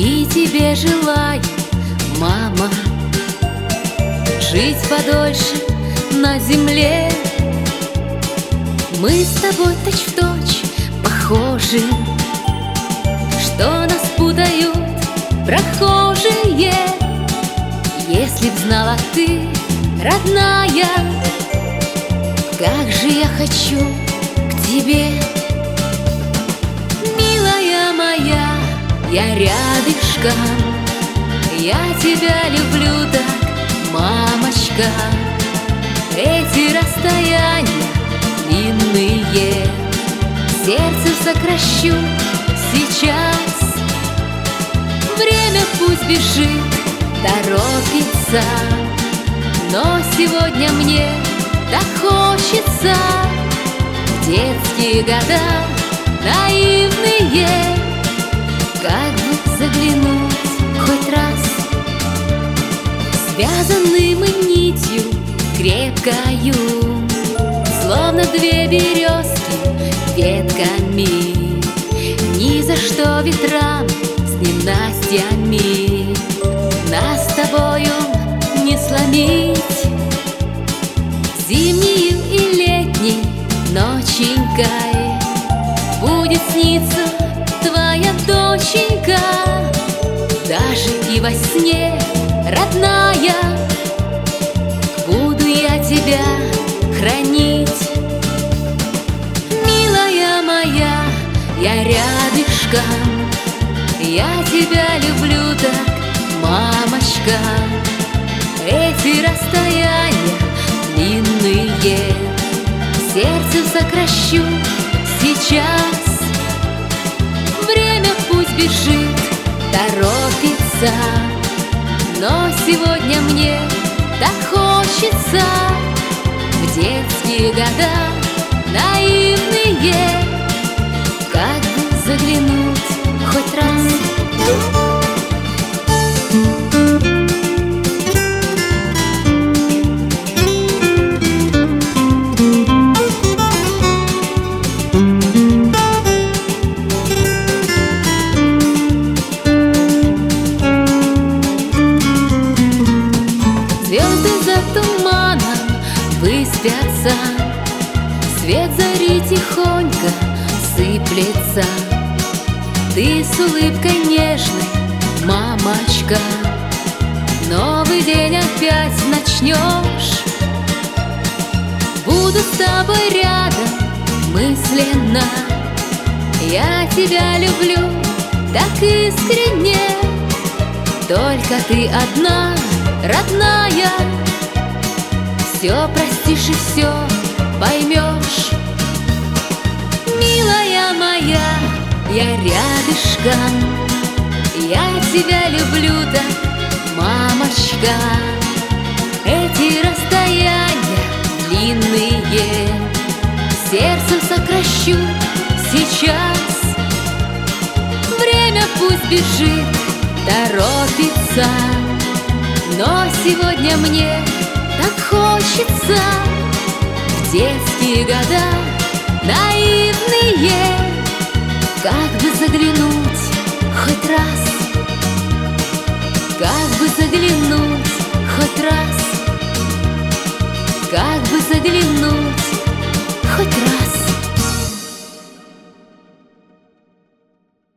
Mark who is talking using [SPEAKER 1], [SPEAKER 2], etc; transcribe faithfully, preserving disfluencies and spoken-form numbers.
[SPEAKER 1] И тебе желаю, мама, жить подольше на земле. Мы с тобой точь-в-точь похожи, что нас путают прохожие. Если б знала ты, родная, как же я хочу к тебе. Милая моя, я рядышком, я тебя люблю так, мамочка. Эти расстояния длинные сердце сокращу сейчас. Время пусть бежит, торопится, но сегодня мне так хочется в детские года наивные, как бы заглянуть хоть раз. Связаны мы нитью крепкою, словно две березки ветками. Ни за что ветрам с ненастьями нас с тобою не сломить. Зимней и летней ноченькой будет сниться твоя доченька. Даже и во сне, родная, буду я тебя хранить. Милая моя, я рядышком, я тебя люблю так, мамочка. Эти расстояния длинные сердце сокращу сейчас. Время пусть бежит, торопится, но сегодня мне так хочется в детские года наивные, как бы заглянуть хоть раз. Звезды за туманом выспятся, свет зари тихонько сыплется. Ты с улыбкой нежной, мамочка, новый день опять начнешь. Буду с тобой рядом мысленно, я тебя люблю так искренне. Только ты одна, родная, все простишь и все поймешь. Милая моя, я рядышком, я тебя люблю так, мамочка. Эти расстояния длинные сердцем сокращу сейчас. Время пусть бежит, торопится, но сегодня мне так хочется в детские года наивные, как бы заглянуть хоть раз, как бы заглянуть хоть раз, как бы заглянуть хоть раз.